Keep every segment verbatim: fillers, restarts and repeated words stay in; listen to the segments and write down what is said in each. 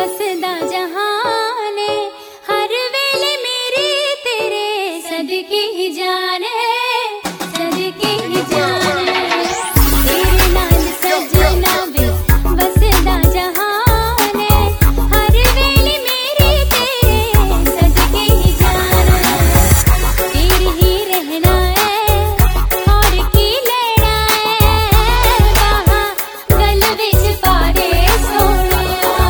बसदा जहाने हर वेले मेरे तेरे सदके ही जाने सदके ही जाने तेरे नाल सजना वे बसदा जहाने हर वेले मेरे तेरे सदके ही जाने तेरे ही रहना है और की लेना है वहाँ गल विच पा दे सोनिया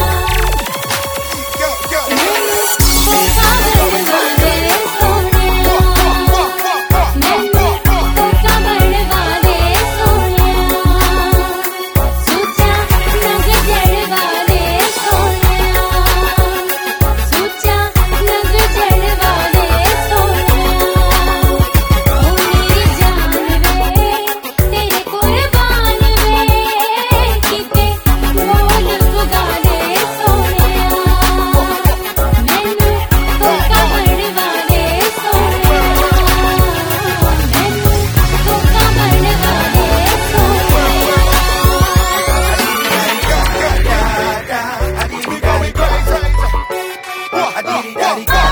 धोखा बनवा दे सोनिया मैनू धोखा बनवा दे सोनिया सुचा नग जड़वा दे सोनिया सुचा नग जड़वा दे सोनिया ओ मेरी जान वे तेरे कुर्बान वे किते बोल पुगा दे सोनिया मैनू धोखा बनवा दे सोनिया मैनू धोखा बनवा दे Sonia I did it, daddy,